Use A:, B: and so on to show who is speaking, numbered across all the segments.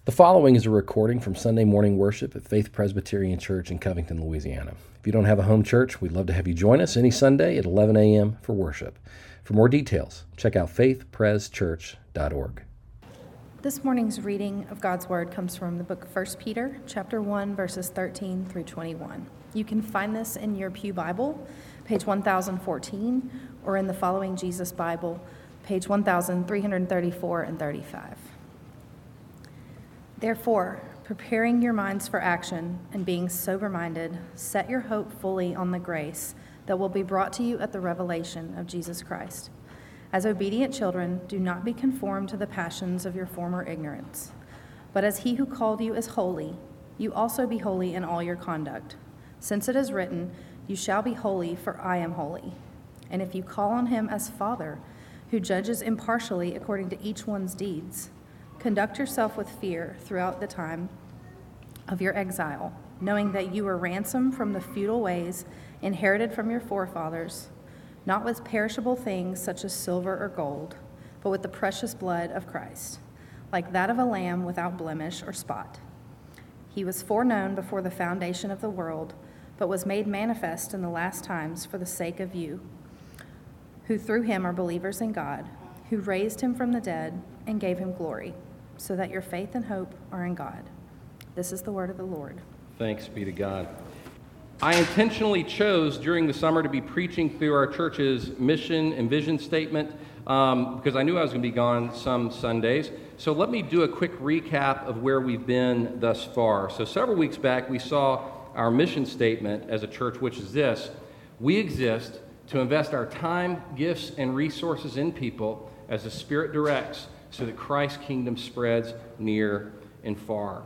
A: The following is a recording from Sunday morning worship at Faith Presbyterian Church in Covington, Louisiana. If you don't have a home church, we'd love to have you join us any Sunday at 11 a.m. for worship. For more details, check out faithpreschurch.org.
B: This morning's reading of God's Word comes from the book of 1 Peter, chapter 1, verses 13 through 21. You can find this in your Pew Bible, page 1014, or in the Following Jesus Bible, page 1334 and 35. Therefore, preparing your minds for action and being sober-minded, set your hope fully on the grace that will be brought to you at the revelation of Jesus Christ. As obedient children, do not be conformed to the passions of your former ignorance. But as he who called you is holy, you also be holy in all your conduct. Since it is written, you shall be holy, for I am holy. And if you call on him as Father, who judges impartially according to each one's deeds, conduct yourself with fear throughout the time of your exile, knowing that you were ransomed from the futile ways inherited from your forefathers, not with perishable things such as silver or gold, but with the precious blood of Christ, like that of a lamb without blemish or spot. He was foreknown before the foundation of the world, but was made manifest in the last times for the sake of you, who through him are believers in God, who raised him from the dead and gave him glory, so that your faith and hope are in God. This is the word of the Lord.
C: Thanks be to God. I intentionally chose during the summer to be preaching through our church's mission and vision statement because I knew I was going to be gone some Sundays. So let me do a quick recap of where we've been thus far. So several weeks back, we saw our mission statement as a church, which is this: we exist to invest our time, gifts, and resources in people as the Spirit directs, so that Christ's kingdom spreads near and far.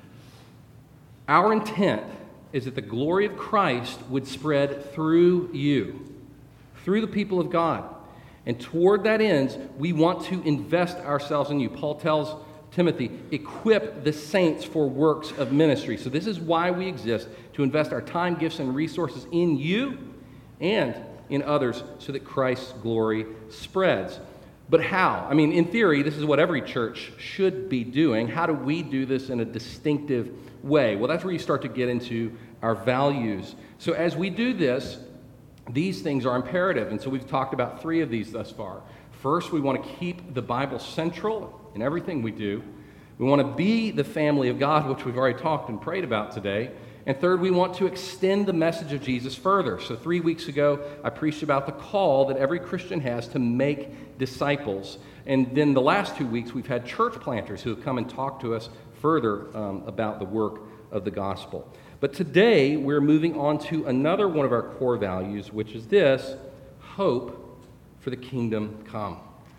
C: Our intent is that the glory of Christ would spread through you, through the people of God. And toward that end, we want to invest ourselves in you. Paul tells Timothy, equip the saints for works of ministry. So this is why we exist, to invest our time, gifts, and resources in you and in others so that Christ's glory spreads. But how? I mean, in theory, this is what every church should be doing. How do we do this in a distinctive way? Well, that's where you start to get into our values. So as we do this, these things are imperative. And so we've talked about three of these thus far. First, we want to keep the Bible central in everything we do. We want to be the family of God, which we've already talked and prayed about today. And third, we want to extend the message of Jesus further. So 3 weeks ago, I preached about the call that every Christian has to make disciples. And then the last 2 weeks, we've had church planters who have come and talked to us further about the work of the gospel. But today, we're moving on to another one of our core values, which is this: hope for the kingdom come.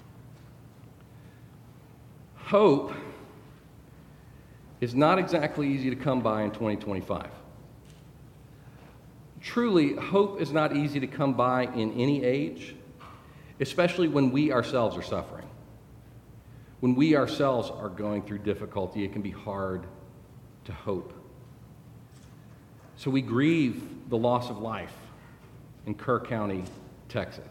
C: Hope is not exactly easy to come by in 2025. Truly, hope is not easy to come by in any age, especially when we ourselves are suffering. When we ourselves are going through difficulty, it can be hard to hope. So we grieve the loss of life in Kerr County, Texas.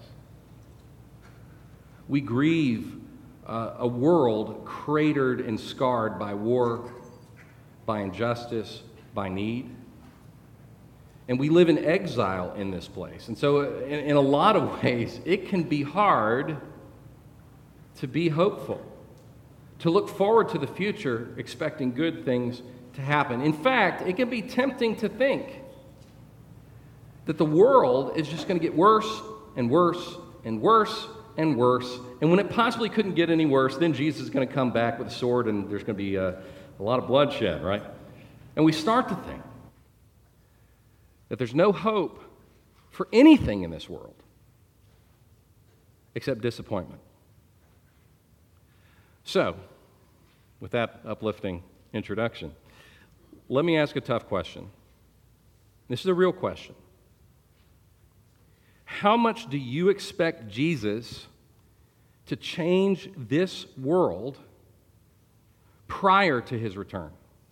C: We grieve a world cratered and scarred by war, by injustice, by need. And we live in exile in this place. And so in a lot of ways, it can be hard to be hopeful, to look forward to the future expecting good things to happen. In fact, it can be tempting to think that the world is just going to get worse and worse and worse and worse. And when it possibly couldn't get any worse, then Jesus is going to come back with a sword and there's going to be a lot of bloodshed, right? And we start to think that there's no hope for anything in this world except disappointment. So, with that uplifting introduction, let me ask a tough question. This is a real question. How much do you expect Jesus to change this world prior to his return?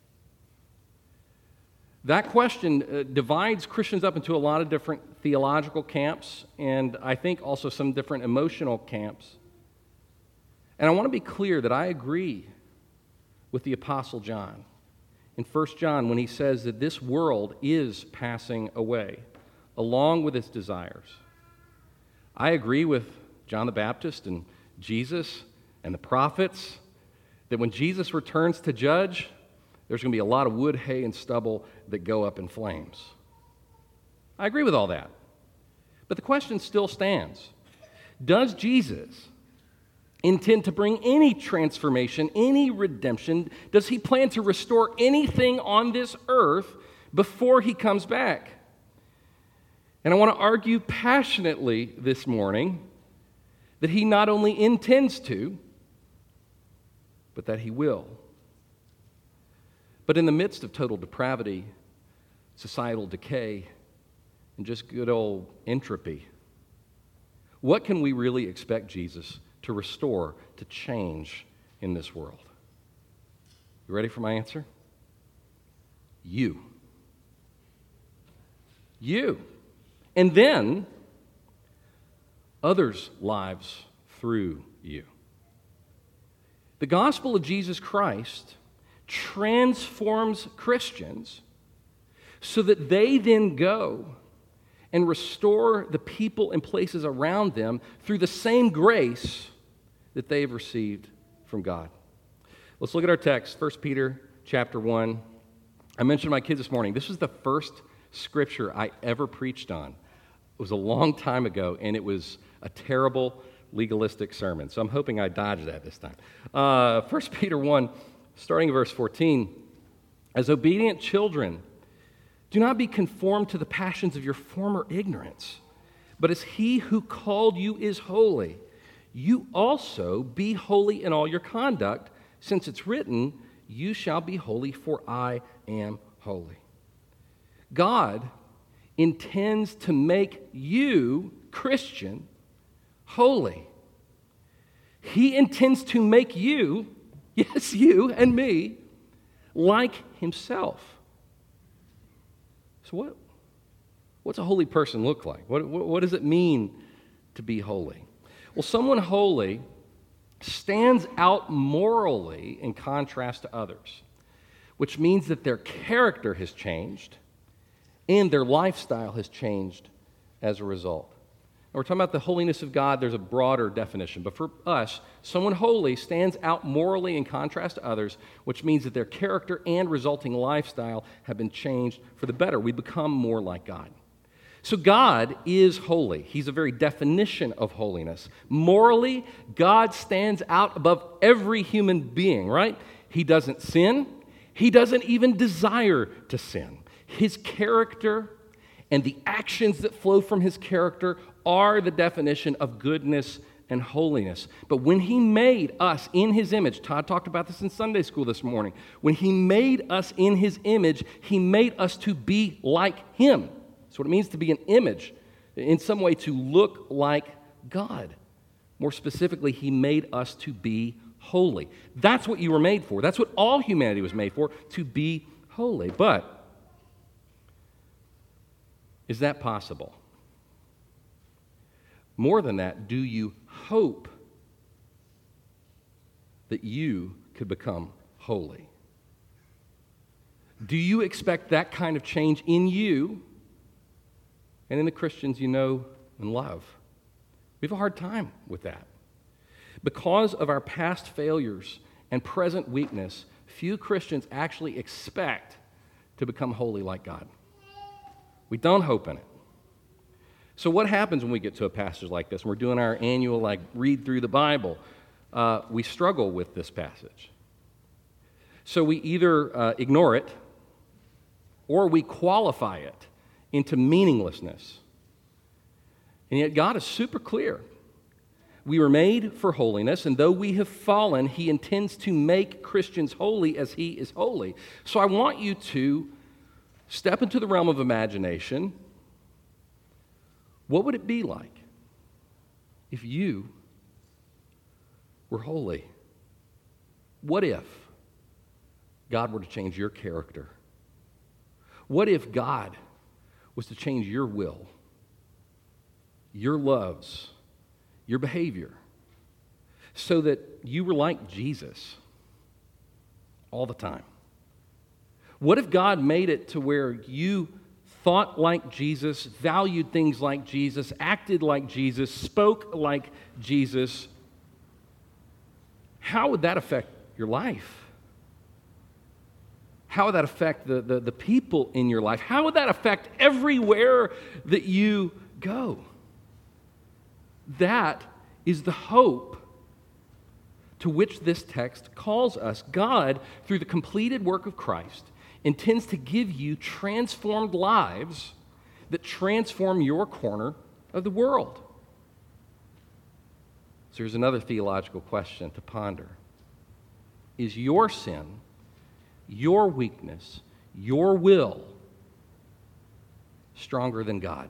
C: That question divides Christians up into a lot of different theological camps, and I think also some different emotional camps. And I want to be clear that I agree with the Apostle John in 1 John when he says that this world is passing away, along with its desires. I agree with John the Baptist and Jesus and the prophets that when Jesus returns to judge, there's going to be a lot of wood, hay, and stubble that go up in flames. I agree with all that. But the question still stands. Does Jesus intend to bring any transformation, any redemption? Does he plan to restore anything on this earth before he comes back? And I want to argue passionately this morning that he not only intends to, but that he will. But in the midst of total depravity, societal decay, and just good old entropy, what can we really expect Jesus to restore, to change in this world? You ready for my answer? You. You. And then others' lives through you. The gospel of Jesus Christ transforms Christians so that they then go and restore the people and places around them through the same grace that they have received from God. Let's look at our text, 1 Peter chapter 1. I mentioned to my kids this morning, this was the first scripture I ever preached on. It was a long time ago, and it was a terrible legalistic sermon. So I'm hoping I dodged that this time. 1 Peter 1, starting in verse 14. As obedient children, do not be conformed to the passions of your former ignorance, but as he who called you is holy, you also be holy in all your conduct, since it's written, you shall be holy, for I am holy. God intends to make you, Christian, holy. He intends to make you, yes, you and me, like himself. So what's a holy person look like? What does it mean to be holy? Well, someone holy stands out morally in contrast to others, which means that their character has changed and their lifestyle has changed as a result. Now, we're talking about the holiness of God. There's a broader definition. But for us, someone holy stands out morally in contrast to others, which means that their character and resulting lifestyle have been changed for the better. We become more like God. So God is holy. He's a very definition of holiness. Morally, God stands out above every human being, right? He doesn't sin. He doesn't even desire to sin. His character and the actions that flow from his character are the definition of goodness and holiness. But when he made us in his image, Todd talked about this in Sunday school this morning. When he made us in his image, he made us to be like him. That's what it means to be an image, in some way to look like God. More specifically, he made us to be holy. That's what you were made for. That's what all humanity was made for, to be holy. But is that possible? More than that, do you hope that you could become holy? Do you expect that kind of change in you and in the Christians you know and love? We have a hard time with that. Because of our past failures and present weakness, few Christians actually expect to become holy like God. We don't hope in it. So what happens when we get to a passage like this, and we're doing our annual read through the Bible? We struggle with this passage. So we either ignore it or we qualify it into meaninglessness. And yet God is super clear. We were made for holiness, and though we have fallen, he intends to make Christians holy as he is holy. So I want you to step into the realm of imagination. What would it be like if you were holy? What if God were to change your character? What if God was to change your will, your loves, your behavior, so that you were like Jesus, all the time? What if God made it to where you thought like Jesus, valued things like Jesus, acted like Jesus, spoke like Jesus? How would that affect your life? How would that affect the people in your life? How would that affect everywhere that you go? That is the hope to which this text calls us. God, through the completed work of Christ, intends to give you transformed lives that transform your corner of the world. So here's another theological question to ponder. Is your sin, your weakness, your will stronger than God?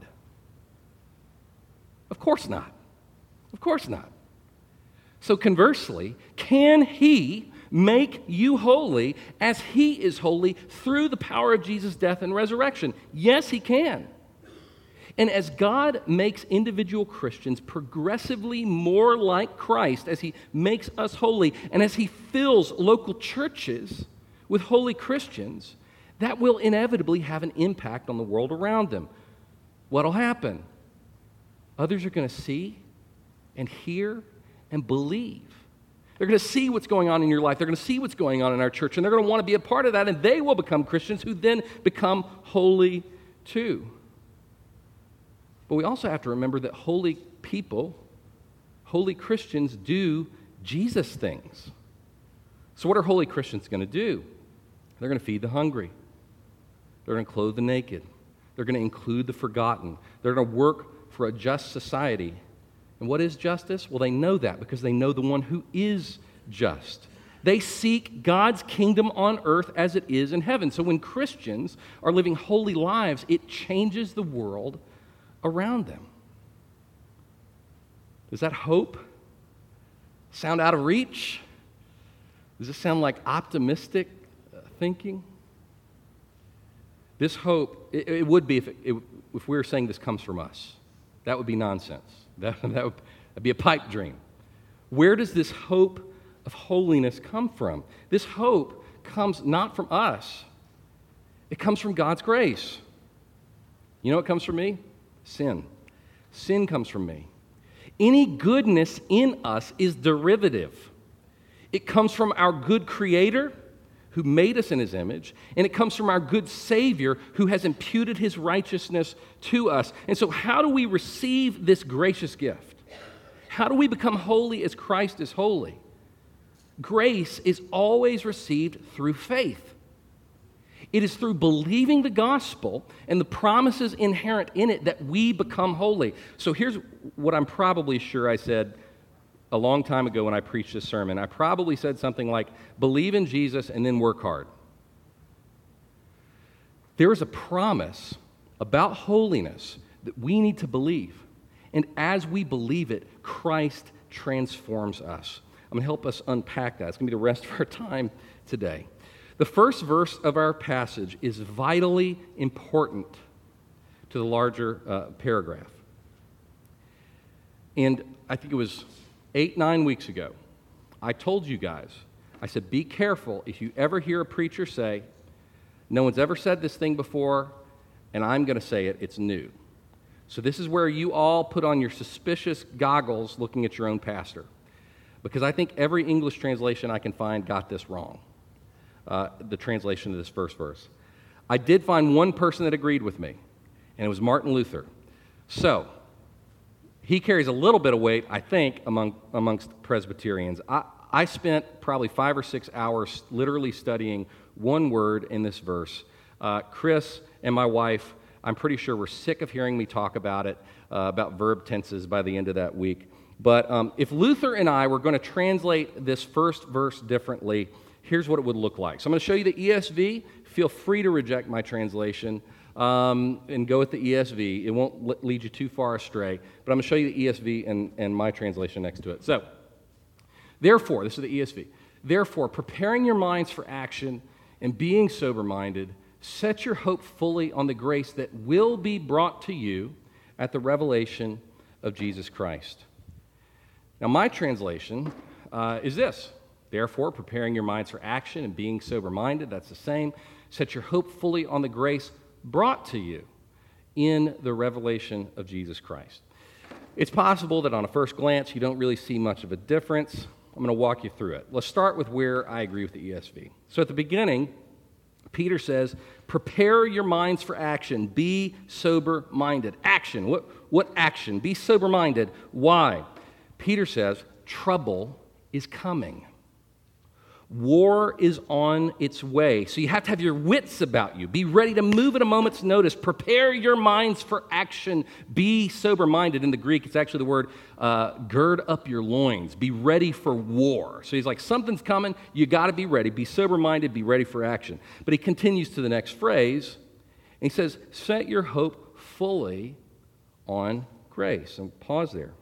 C: Of course not. Of course not. So conversely, can He make you holy as He is holy through the power of Jesus' death and resurrection? Yes, He can. And as God makes individual Christians progressively more like Christ, as He makes us holy, and as He fills local churches with holy Christians, that will inevitably have an impact on the world around them. What'll happen? Others are going to see and hear and believe. They're going to see what's going on in your life. They're going to see what's going on in our church, and they're going to want to be a part of that, and they will become Christians who then become holy too. But we also have to remember that holy people, holy Christians, do Jesus things. So what are holy Christians going to do? They're going to feed the hungry. They're going to clothe the naked. They're going to include the forgotten. They're going to work for a just society. And what is justice? Well, they know that because they know the one who is just. They seek God's kingdom on earth as it is in heaven. So when Christians are living holy lives, it changes the world around them. Does that hope sound out of reach? Does this sound like optimistic thinking? This hope, it would be if we were saying this comes from us. That would be nonsense. That would be a pipe dream. Where does this hope of holiness come from? This hope comes not from us. It comes from God's grace. You know what comes from me? Sin. Sin comes from me. Any goodness in us is derivative. It comes from our good Creator who made us in His image, and it comes from our good Savior who has imputed His righteousness to us. And so how do we receive this gracious gift? How do we become holy as Christ is holy? Grace is always received through faith. It is through believing the gospel and the promises inherent in it that we become holy. So here's what I'm probably sure I said a long time ago when I preached this sermon. I probably said something like, believe in Jesus and then work hard. There is a promise about holiness that we need to believe. And as we believe it, Christ transforms us. I'm going to help us unpack that. It's going to be the rest of our time today. The first verse of our passage is vitally important to the larger paragraph. And I think it was 8-9 weeks ago, I told you guys, I said, be careful if you ever hear a preacher say, no one's ever said this thing before, and I'm going to say it, it's new. So this is where you all put on your suspicious goggles looking at your own pastor. Because I think every English translation I can find got this wrong. The translation of this first verse. I did find one person that agreed with me, and it was Martin Luther. So, he carries a little bit of weight, I think, amongst Presbyterians. I spent probably 5 or 6 hours literally studying one word in this verse. Chris and my wife, I'm pretty sure, were sick of hearing me talk about it, about verb tenses by the end of that week. But if Luther and I were going to translate this first verse differently, here's what it would look like. So I'm going to show you the ESV. Feel free to reject my translation and go with the ESV. It won't lead you too far astray. But I'm going to show you the ESV and my translation next to it. So, therefore, this is the ESV. Therefore, preparing your minds for action and being sober-minded, set your hope fully on the grace that will be brought to you at the revelation of Jesus Christ. Now, my translation is this. Therefore, preparing your minds for action and being sober-minded, that's the same. Set your hope fully on the grace brought to you in the revelation of Jesus Christ. It's possible that on a first glance you don't really see much of a difference. I'm going to walk you through it. Let's start with where I agree with the ESV. So at the beginning, Peter says, prepare your minds for action. Be sober-minded. Action. What action? Be sober-minded. Why? Peter says, trouble is coming. War is on its way. So you have to have your wits about you. Be ready to move at a moment's notice. Prepare your minds for action. Be sober-minded. In the Greek, it's actually the word gird up your loins. Be ready for war. So he's like, something's coming. You got to be ready. Be sober-minded. Be ready for action. But he continues to the next phrase, and he says, set your hope fully on grace. And pause there.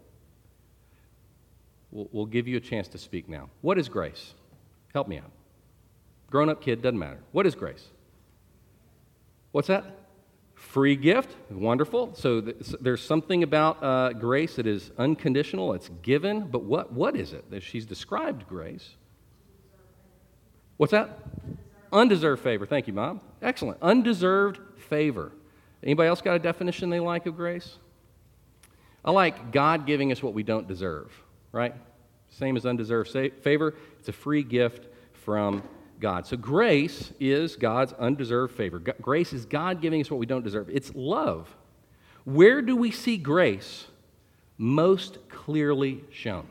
C: We'll give you a chance to speak now. What is grace? Help me out. Grown-up kid, doesn't matter. What is grace? What's that? Free gift. Wonderful. So there's something about grace that is unconditional. It's given. But what is it? She's described grace. What's that? Undeserved favor. Thank you, Mom. Excellent. Undeserved favor. Anybody else got a definition they like of grace? I like God giving us what we don't deserve, right? Same as undeserved favor. It's a free gift from God. So grace is God's undeserved favor. Grace is God giving us what we don't deserve. It's love. Where do we see grace most clearly shown?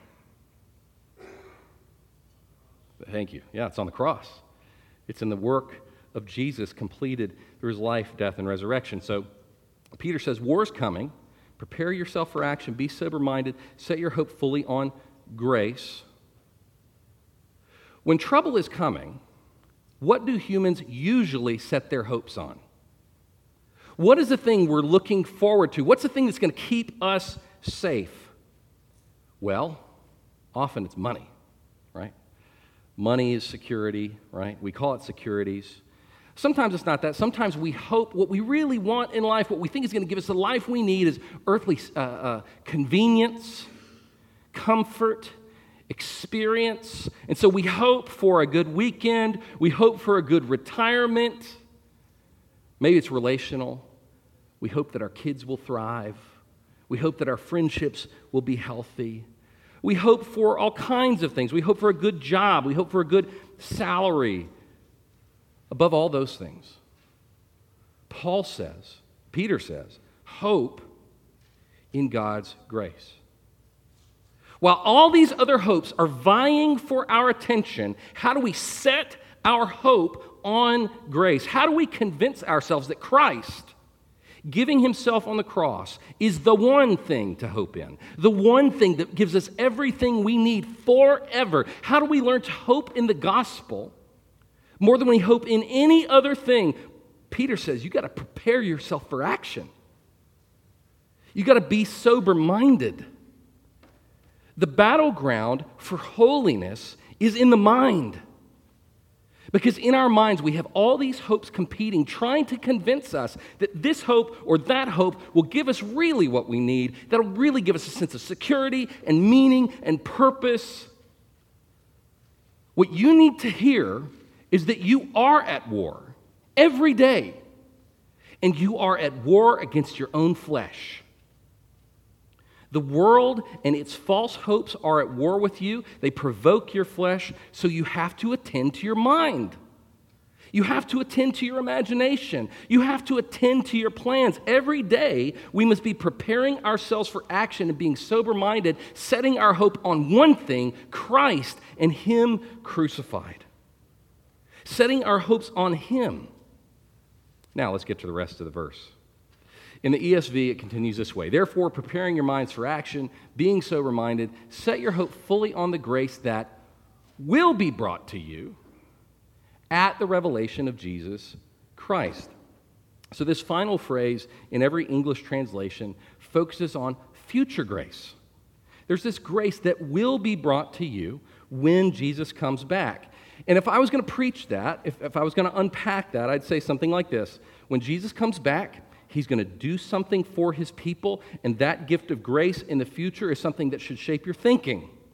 C: Thank you. Yeah, it's on the cross. It's in the work of Jesus completed through his life, death, and resurrection. So Peter says, war's coming. Prepare yourself for action. Be sober-minded. Set your hope fully on grace. When trouble is coming, what do humans usually set their hopes on? What is the thing we're looking forward to? What's the thing that's going to keep us safe? Well, often it's money, right? Money is security, right? We call it securities. Sometimes it's not that. Sometimes we hope what we really want in life, what we think is going to give us the life we need is earthly convenience, comfort, experience. And so we hope for a good weekend. We hope for a good retirement. Maybe it's relational. We hope that our kids will thrive. We hope that our friendships will be healthy. We hope for all kinds of things. We hope for a good job. We hope for a good salary. Above all those things, Peter says, hope in God's grace. While all these other hopes are vying for our attention, how do we set our hope on grace? How do we convince ourselves that Christ, giving himself on the cross, is the one thing to hope in, the one thing that gives us everything we need forever? How do we learn to hope in the gospel more than we hope in any other thing? Peter says, you got to prepare yourself for action. You got to be sober-minded. The battleground for holiness is in the mind. Because in our minds, we have all these hopes competing, trying to convince us that this hope or that hope will give us really what we need, that'll really give us a sense of security and meaning and purpose. What you need to hear is that you are at war every day, and you are at war against your own flesh. The world and its false hopes are at war with you. They provoke your flesh, so you have to attend to your mind. You have to attend to your imagination. You have to attend to your plans. Every day, we must be preparing ourselves for action and being sober-minded, setting our hope on one thing, Christ and Him crucified. Setting our hopes on Him. Now, let's get to the rest of the verse. In the ESV, it continues this way. Therefore, preparing your minds for action, being sober-minded, set your hope fully on the grace that will be brought to you at the revelation of Jesus Christ. So this final phrase in every English translation focuses on future grace. There's this grace that will be brought to you when Jesus comes back. And if I was going to preach that, if I was going to unpack that, I'd say something like this. When Jesus comes back, He's going to do something for His people, and that gift of grace in the future is something that should shape your thinking.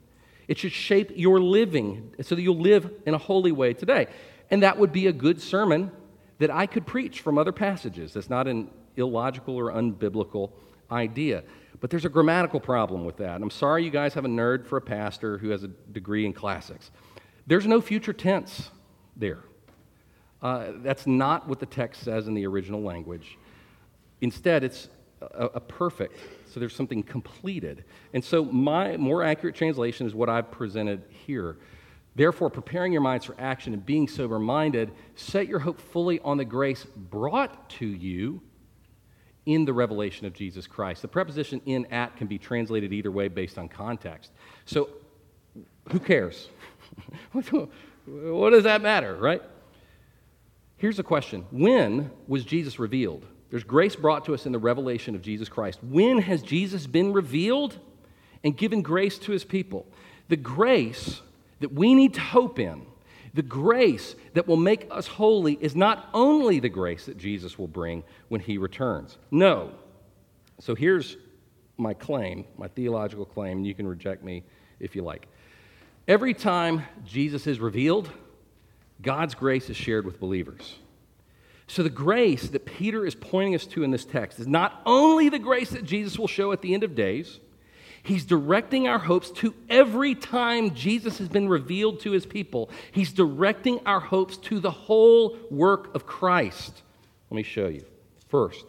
C: It should shape your living so that you'll live in a holy way today. And that would be a good sermon that I could preach from other passages. That's not an illogical or unbiblical idea. But there's a grammatical problem with that. And I'm sorry you guys have a nerd for a pastor who has a degree in classics. There's no future tense there. That's not what the text says in the original language. Instead, it's a perfect, so there's something completed. And so my more accurate translation is what I've presented here. Therefore, preparing your minds for action and being sober-minded, set your hope fully on the grace brought to you in the revelation of Jesus Christ. The preposition in at can be translated either way based on context. So who cares? What does that matter, right? Here's the question. When was Jesus revealed? There's grace brought to us in the revelation of Jesus Christ. When has Jesus been revealed and given grace to his people? The grace that we need to hope in, the grace that will make us holy, is not only the grace that Jesus will bring when he returns. No. So here's my claim, my theological claim, and you can reject me if you like. Every time Jesus is revealed, God's grace is shared with believers. So the grace that Peter is pointing us to in this text is not only the grace that Jesus will show at the end of days, he's directing our hopes to every time Jesus has been revealed to his people. He's directing our hopes to the whole work of Christ. Let me show you. First,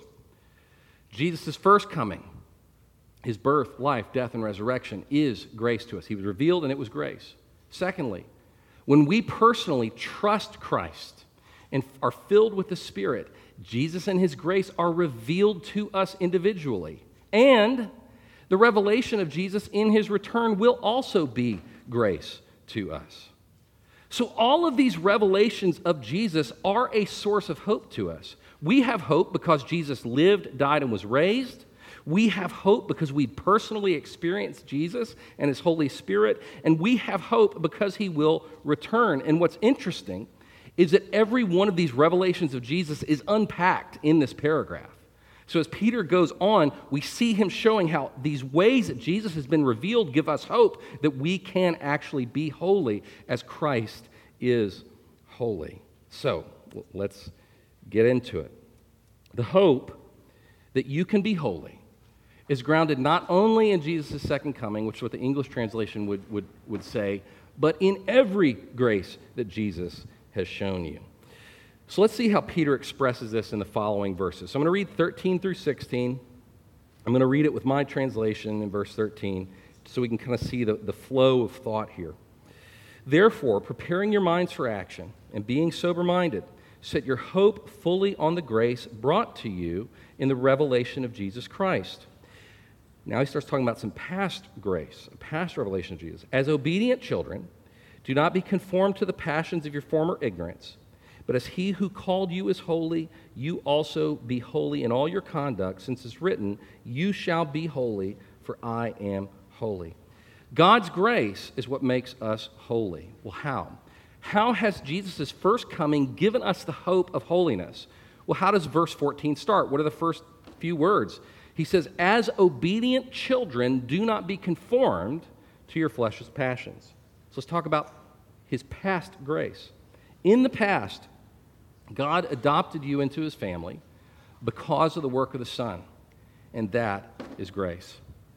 C: Jesus' first coming, his birth, life, death, and resurrection is grace to us. He was revealed and it was grace. Secondly, when we personally trust Christ and are filled with the Spirit, Jesus and his grace are revealed to us individually. And the revelation of Jesus in his return will also be grace to us. So all of these revelations of Jesus are a source of hope to us. We have hope because Jesus lived, died, and was raised. We have hope because we personally experienced Jesus and his Holy Spirit. And we have hope because he will return. And what's interesting is that every one of these revelations of Jesus is unpacked in this paragraph. So as Peter goes on, we see him showing how these ways that Jesus has been revealed give us hope that we can actually be holy as Christ is holy. So let's get into it. The hope that you can be holy is grounded not only in Jesus' second coming, which is what the English translation would say, but in every grace that Jesus has shown you. So let's see how Peter expresses this in the following verses. So I'm going to read 13 through 16. I'm going to read it with my translation in verse 13 so we can kind of see the flow of thought here. Therefore, preparing your minds for action and being sober-minded, set your hope fully on the grace brought to you in the revelation of Jesus Christ. Now he starts talking about some past grace, a past revelation of Jesus. As obedient children, do not be conformed to the passions of your former ignorance, but as he who called you is holy, you also be holy in all your conduct, since it's written, you shall be holy, for I am holy. God's grace is what makes us holy. Well, how? How has Jesus' first coming given us the hope of holiness? Well, how does verse 14 start? What are the first few words? He says, as obedient children, do not be conformed to your flesh's passions. So let's talk about his past grace. In the past, God adopted you into his family because of the work of the Son, and that is grace.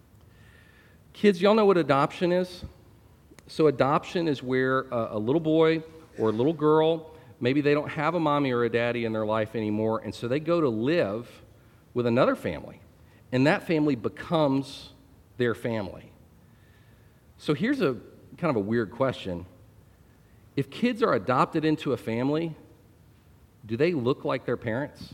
C: Kids, y'all know what adoption is? So adoption is where a little boy or a little girl, maybe they don't have a mommy or a daddy in their life anymore, and so they go to live with another family, and that family becomes their family. So here's a kind of a weird question. If kids are adopted into a family, do they look like their parents?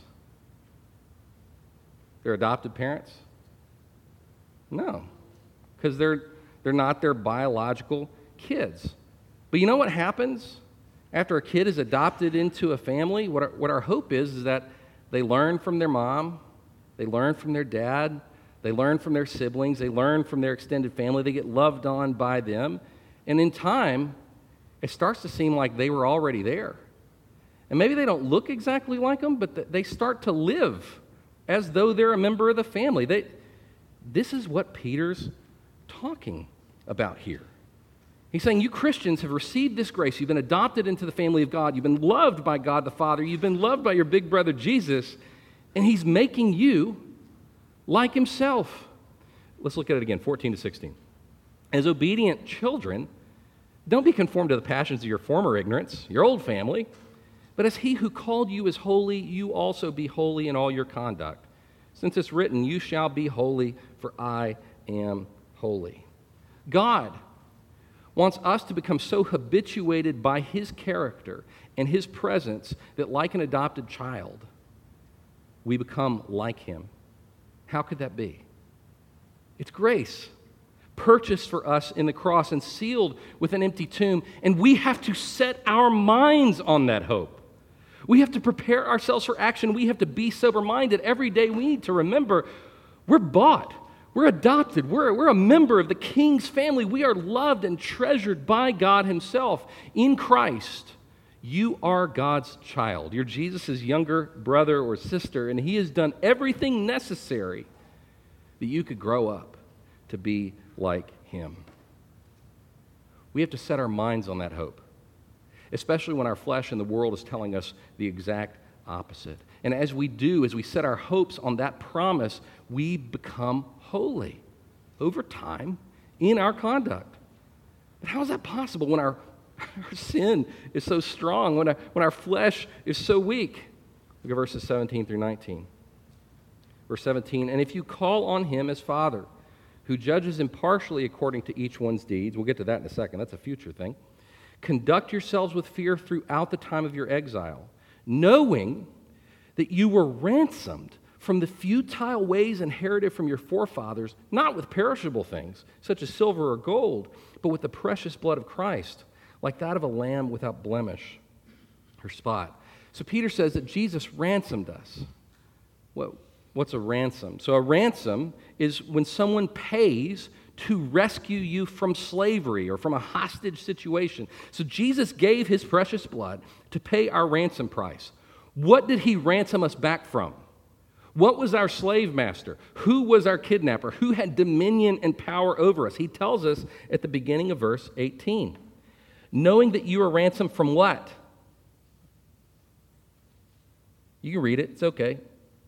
C: Their adopted parents? No, because they're not their biological kids. But you know what happens after a kid is adopted into a family? What our hope is that they learn from their mom, they learn from their dad, they learn from their siblings, they learn from their extended family, they get loved on by them, and in time, it starts to seem like they were already there. And maybe they don't look exactly like them, but they start to live as though they're a member of the family. This is what Peter's talking about here. He's saying you Christians have received this grace. You've been adopted into the family of God. You've been loved by God the Father. You've been loved by your big brother Jesus. And he's making you like himself. Let's look at it again, 14 to 16. As obedient children, don't be conformed to the passions of your former ignorance, your old family, but as he who called you is holy, you also be holy in all your conduct. Since it's written, you shall be holy, for I am holy. God wants us to become so habituated by his character and his presence that like an adopted child, we become like him. How could that be? It's grace, purchased for us in the cross and sealed with an empty tomb, and we have to set our minds on that hope. We have to prepare ourselves for action. We have to be sober-minded. Every day we need to remember we're bought. We're adopted. We're a member of the King's family. We are loved and treasured by God himself. In Christ, you are God's child. You're Jesus' younger brother or sister, and he has done everything necessary that you could grow up to be like him. We have to set our minds on that hope, especially when our flesh and the world is telling us the exact opposite. And as we do, as we set our hopes on that promise, we become holy over time in our conduct. But how is that possible when our sin is so strong, when our flesh is so weak? Look at verses 17 through 19. Verse 17, and if you call on him as Father, who judges impartially according to each one's deeds, we'll get to that in a second, that's a future thing, conduct yourselves with fear throughout the time of your exile, knowing that you were ransomed from the futile ways inherited from your forefathers, not with perishable things, such as silver or gold, but with the precious blood of Christ, like that of a lamb without blemish or spot. So Peter says that Jesus ransomed us. What's a ransom? So a ransom is when someone pays to rescue you from slavery or from a hostage situation. So Jesus gave his precious blood to pay our ransom price. What did he ransom us back from? What was our slave master? Who was our kidnapper? Who had dominion and power over us? He tells us at the beginning of verse 18. Knowing that you are ransomed from what? You can read it. It's okay.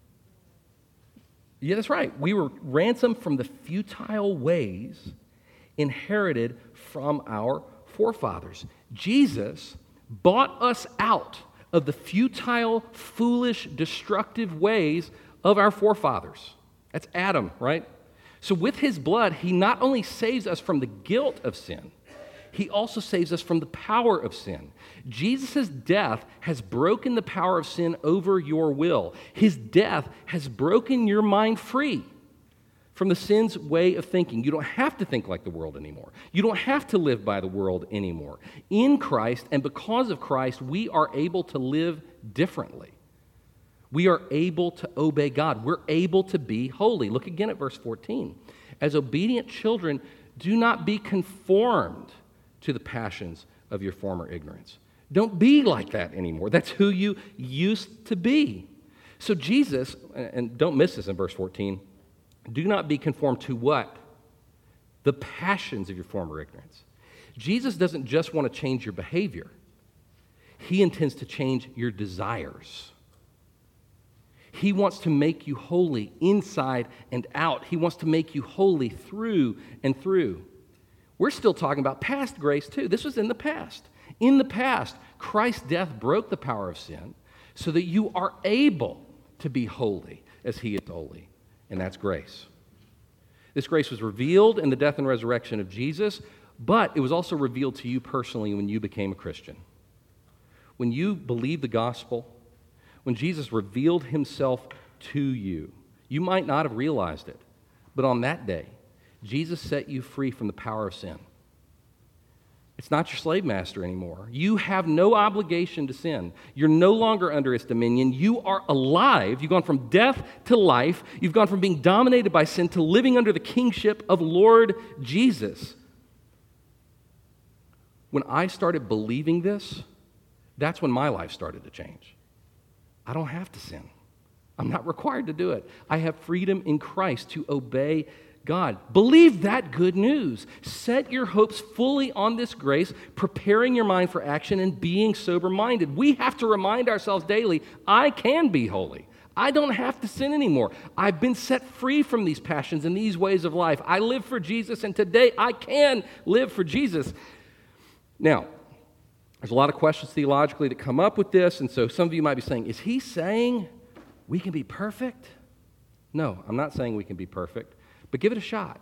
C: Yeah, that's right. We were ransomed from the futile ways inherited from our forefathers. Jesus bought us out of the futile, foolish, destructive ways of our forefathers. That's Adam, right? So with his blood, he not only saves us from the guilt of sin, he also saves us from the power of sin. Jesus' death has broken the power of sin over your will. His death has broken your mind free from the sin's way of thinking. You don't have to think like the world anymore. You don't have to live by the world anymore. In Christ, and because of Christ, we are able to live differently. We are able to obey God. We're able to be holy. Look again at verse 14. As obedient children, do not be conformed to the passions of your former ignorance. Don't be like that anymore. That's who you used to be. So Jesus, and don't miss this in verse 14, do not be conformed to what? The passions of your former ignorance. Jesus doesn't just want to change your behavior. He intends to change your desires. He wants to make you holy inside and out. He wants to make you holy through and through. We're still talking about past grace too. This was in the past. In the past, Christ's death broke the power of sin so that you are able to be holy as he is holy. And that's grace. This grace was revealed in the death and resurrection of Jesus, but it was also revealed to you personally when you became a Christian. When you believed the gospel, when Jesus revealed himself to you, you might not have realized it, but on that day, Jesus set you free from the power of sin. It's not your slave master anymore. You have no obligation to sin. You're no longer under its dominion. You are alive. You've gone from death to life. You've gone from being dominated by sin to living under the kingship of Lord Jesus. When I started believing this, that's when my life started to change. I don't have to sin. I'm not required to do it. I have freedom in Christ to obey God. Believe that good news. Set your hopes fully on this grace, preparing your mind for action and being sober-minded. We have to remind ourselves daily, I can be holy. I don't have to sin anymore. I've been set free from these passions and these ways of life. I live for Jesus, and today I can live for Jesus. Now, there's a lot of questions theologically that come up with this, and so some of you might be saying, is he saying we can be perfect? No, I'm not saying we can be perfect, but give it a shot.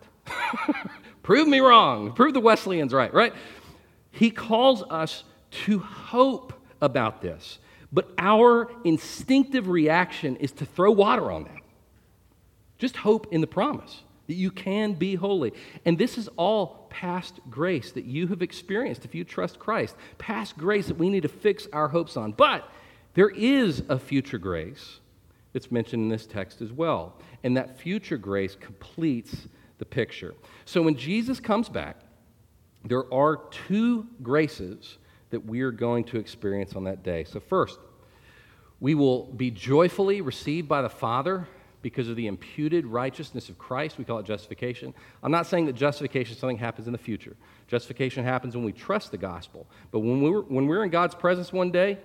C: Prove me wrong. Prove the Wesleyans right? He calls us to hope about this, but our instinctive reaction is to throw water on that. Just hope in the promise that you can be holy. And this is all past grace that you have experienced if you trust Christ. Past grace that we need to fix our hopes on. But there is a future grace that's mentioned in this text as well. And that future grace completes the picture. So when Jesus comes back, there are two graces that we are going to experience on that day. So first, we will be joyfully received by the Father because of the imputed righteousness of Christ. We call it justification. I'm not saying that justification is something that happens in the future. Justification happens when we trust the gospel. But when we're in God's presence one day,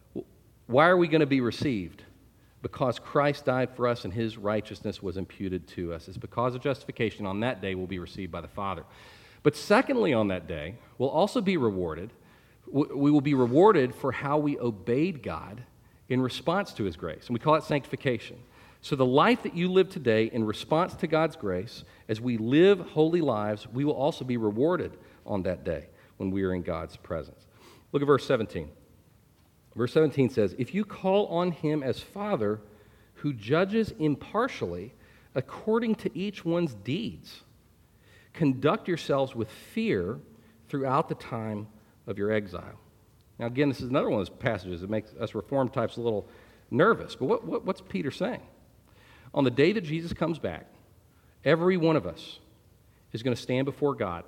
C: why are we going to be received? Because Christ died for us and his righteousness was imputed to us. It's because of justification. On that day, we'll be received by the Father. But secondly, on that day, we'll also be rewarded. We will be rewarded for how we obeyed God in response to his grace. And we call it sanctification. So the life that you live today in response to God's grace, as we live holy lives, we will also be rewarded on that day when we are in God's presence. Look at verse 17. Verse 17 says, if you call on him as Father, who judges impartially according to each one's deeds, conduct yourselves with fear throughout the time of your exile. Now again, this is another one of those passages that makes us Reformed types a little nervous. But what's Peter saying? On the day that Jesus comes back, every one of us is going to stand before God.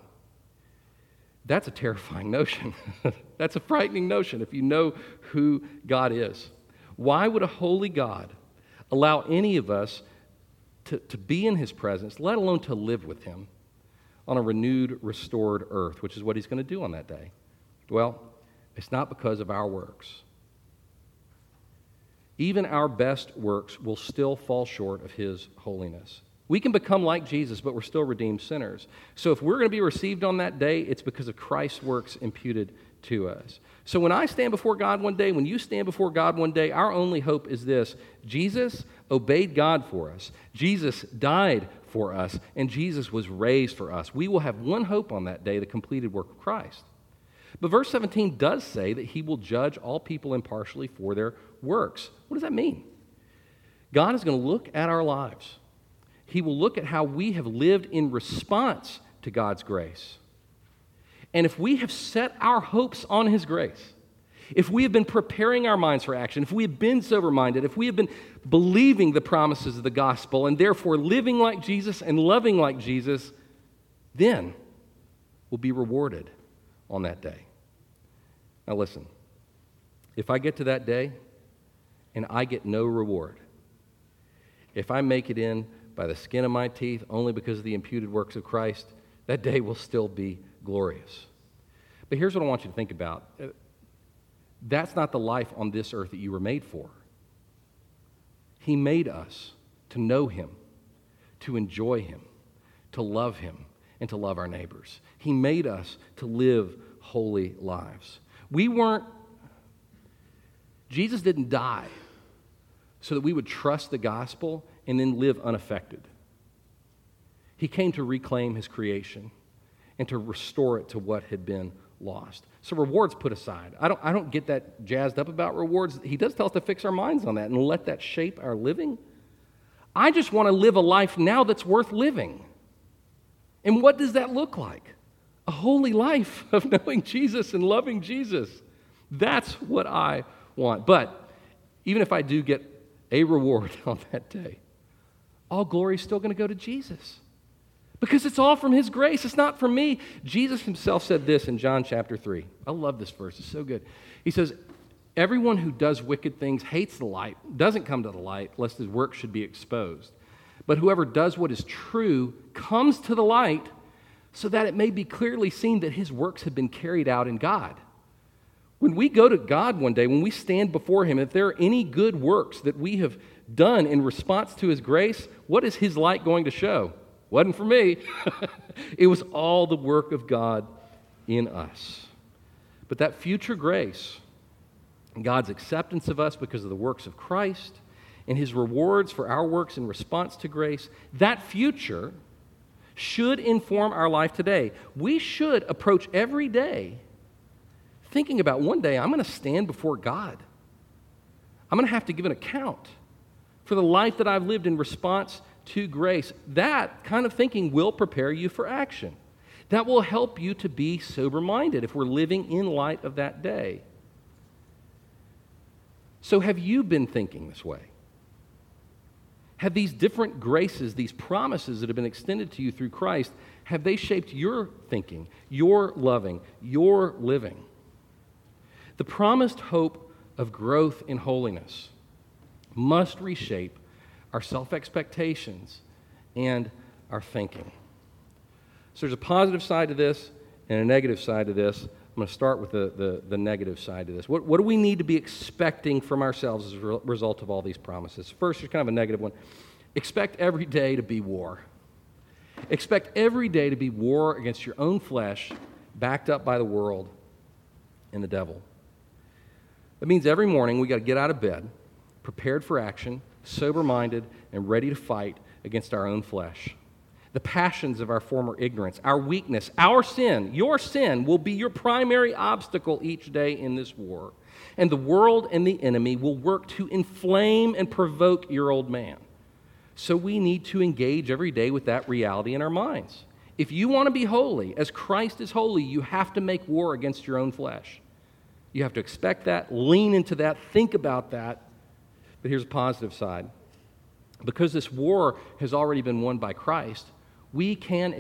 C: That's a terrifying notion. That's a frightening notion if you know who God is. Why would a holy God allow any of us to be in his presence, let alone to live with him on a renewed, restored earth, which is what he's going to do on that day? Well, it's not because of our works. Even our best works will still fall short of his holiness. We can become like Jesus, but we're still redeemed sinners. So if we're going to be received on that day, it's because of Christ's works imputed to us. So when I stand before God one day, when you stand before God one day, our only hope is this: Jesus obeyed God for us. Jesus died for us, and Jesus was raised for us. We will have one hope on that day, the completed work of Christ. But verse 17 does say that he will judge all people impartially for their works. What does that mean? God is going to look at our lives. He will look at how we have lived in response to God's grace. And if we have set our hopes on his grace, if we have been preparing our minds for action, if we have been sober-minded, if we have been believing the promises of the gospel and therefore living like Jesus and loving like Jesus, then we'll be rewarded on that day. Now listen, if I get to that day and I get no reward, if I make it in by the skin of my teeth only because of the imputed works of Christ, that day will still be glorious. But here's what I want you to think about. That's not the life on this earth that you were made for. He made us to know him, to enjoy him, to love him, and to love our neighbors. He made us to live holy lives. Jesus didn't die so that we would trust the gospel and then live unaffected. He came to reclaim his creation and to restore it to what had been lost. So rewards put aside. I don't get that jazzed up about rewards. He does tell us to fix our minds on that and let that shape our living. I just want to live a life now that's worth living. And what does that look like? A holy life of knowing Jesus and loving Jesus. That's what I want. But even if I do get a reward on that day, all glory is still going to go to Jesus. Because it's all from his grace. It's not from me. Jesus himself said this in John chapter 3. I love this verse. It's so good. He says, everyone who does wicked things hates the light, doesn't come to the light, lest his work should be exposed. But whoever does what is true comes to the light so that it may be clearly seen that his works have been carried out in God. When we go to God one day, when we stand before him, if there are any good works that we have done in response to his grace, what is his light going to show? Wasn't for me. It was all the work of God in us. But that future grace, God's acceptance of us because of the works of Christ, and his rewards for our works in response to grace, that future should inform our life today. We should approach every day thinking about one day I'm going to stand before God. I'm going to have to give an account for the life that I've lived in response to grace. That kind of thinking will prepare you for action. That will help you to be sober-minded if we're living in light of that day. So have you been thinking this way? Have these different graces, these promises that have been extended to you through Christ, have they shaped your thinking, your loving, your living? The promised hope of growth in holiness must reshape our self-expectations and our thinking. So there's a positive side to this and a negative side to this. I'm going to start with the negative side to this. What do we need to be expecting from ourselves as a result of all these promises? First, there's kind of a negative one. Expect every day to be war. Expect every day to be war against your own flesh, backed up by the world and the devil. That means every morning we got to get out of bed, prepared for action, sober-minded, and ready to fight against our own flesh. The passions of our former ignorance, our weakness, our sin, your sin will be your primary obstacle each day in this war. And the world and the enemy will work to inflame and provoke your old man. So we need to engage every day with that reality in our minds. If you want to be holy, as Christ is holy, you have to make war against your own flesh. You have to expect that, lean into that, think about that. But here's a positive side. Because this war has already been won by Christ, we can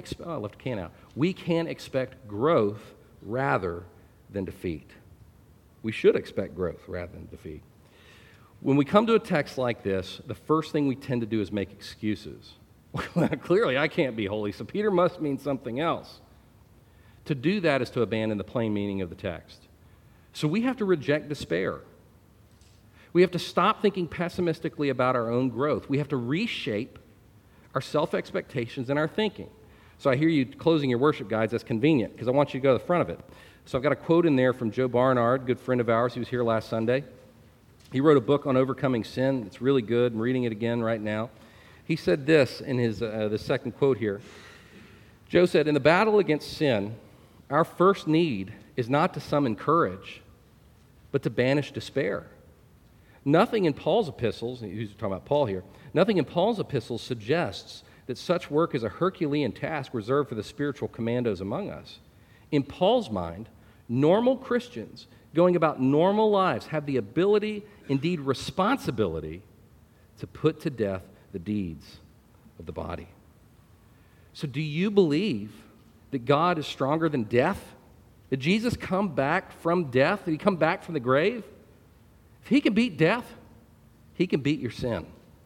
C: expect growth rather than defeat. We should expect growth rather than defeat. When we come to a text like this, the first thing we tend to do is make excuses. Clearly, I can't be holy, so Peter must mean something else. To do that is to abandon the plain meaning of the text. So we have to reject despair. We have to stop thinking pessimistically about our own growth. We have to reshape our self-expectations and our thinking. So I hear you closing your worship guides. That's convenient because I want you to go to the front of it. So I've got a quote in there from Joe Barnard, good friend of ours. He was here last Sunday. He wrote a book on overcoming sin. It's really good. I'm reading it again right now. He said this in his the second quote here. Joe said, "In the battle against sin, our first need is not to summon courage, but to banish despair. Nothing in Paul's epistles," he's talking about Paul here, "nothing in Paul's epistles suggests that such work is a Herculean task reserved for the spiritual commandos among us. In Paul's mind, normal Christians going about normal lives have the ability, indeed responsibility, to put to death the deeds of the body." So do you believe that God is stronger than death? Did Jesus come back from death? Did he come back from the grave? If he can beat death, he can beat your sin.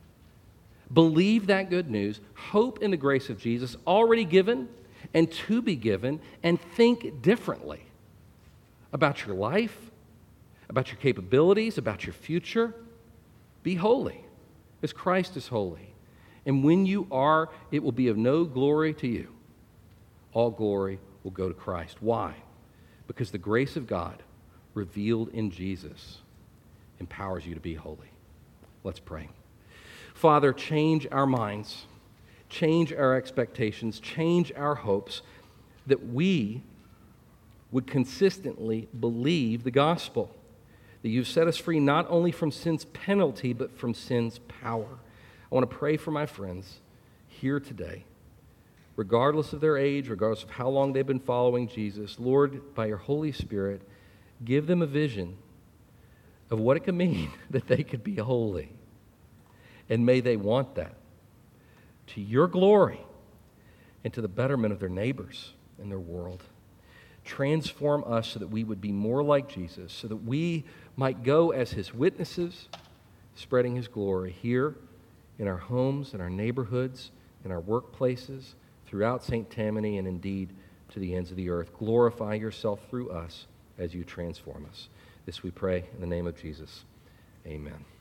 C: Believe that good news, hope in the grace of Jesus already given and to be given, and think differently about your life, about your capabilities, about your future. Be holy as Christ is holy. And when you are, it will be of no glory to you. All glory will go to Christ. Why? Because the grace of God revealed in Jesus empowers you to be holy. Let's pray. Father, change our minds, change our expectations, change our hopes, that we would consistently believe the gospel, that you've set us free not only from sin's penalty, but from sin's power. I want to pray for my friends here today, regardless of their age, regardless of how long they've been following Jesus. Lord, by your Holy Spirit, give them a vision of what it could mean that they could be holy. And may they want that to your glory and to the betterment of their neighbors and their world. Transform us so that we would be more like Jesus, so that we might go as his witnesses, spreading his glory here in our homes, in our neighborhoods, in our workplaces, throughout St. Tammany, and indeed to the ends of the earth. Glorify yourself through us as you transform us. This we pray in the name of Jesus. Amen.